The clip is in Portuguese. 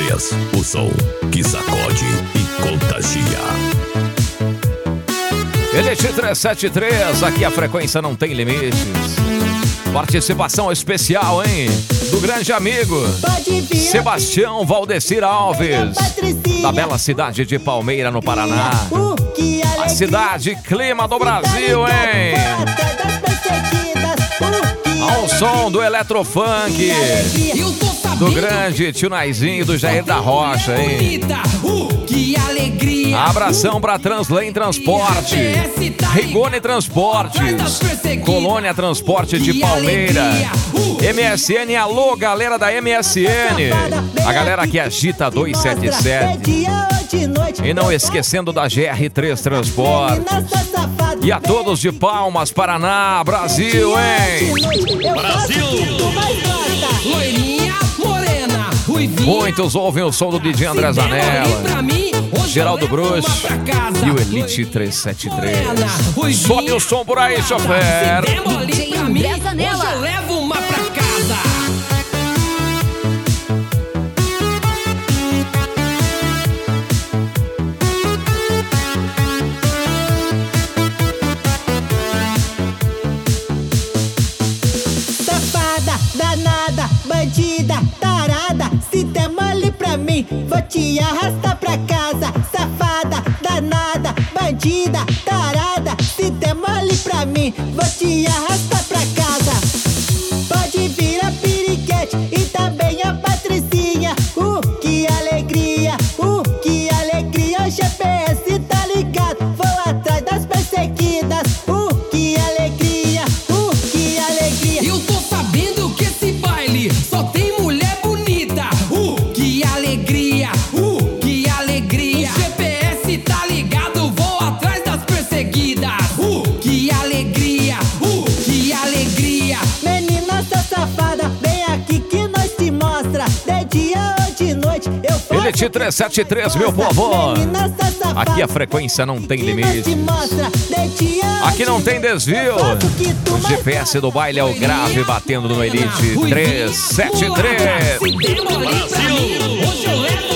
3, o som que sacode e contagia. Elite 373, aqui a frequência não tem limites. Participação especial, hein? Do grande amigo Sebastião Valdecir Alves, da bela cidade de Palmeira, no Paraná. A cidade clima do Brasil, hein? Ao som do Eletrofunk, do grande Tio Naizinho, do Jair da Rocha, hein? Abração pra Translane Transporte, Rigoni Transportes, Colônia Transporte de Palmeira, MSN, alô galera da MSN, a galera que agita 277, e não esquecendo da GR3 Transportes, e a todos de Palmas, Paraná, Brasil, hein? Brasil! Muitos ouvem o som do DJ André Zanella, Geraldo Bruxo e o Elite 373. Sobe o som por aí, chofer. DJ André Zanella. Hoje eu levo uma pra casa. Safada, danada, bandida, tarada, se der mole pra mim, vou te arrastar pra casa. Safada, danada, bandida, tarada, se der mole pra mim, vou te arrastar pra casa. Pode vir a Piriquete e também a Patricinha. Que alegria, que alegria. O GPS tá ligado, vou atrás das perseguidas. Que alegria, que alegria. Eu tô sabendo que esse baile só tem mulher bonita. Que alegria, que alegria. O GPS tá ligado, vou atrás das perseguidas. Que alegria, que alegria. Menina, sua safada, vem aqui que nós te mostra. De dia ou de noite, eu faço. Elite 373, meu povo. Menina, sua safada, Aqui a frequência não tem que nós limite. te mostra. De dia ou Aqui de não tem noite, desvio. eu faço o que tu O mais GPS do baile é o grave batendo no Elite 373. Se der mole pra mim, hoje eu levo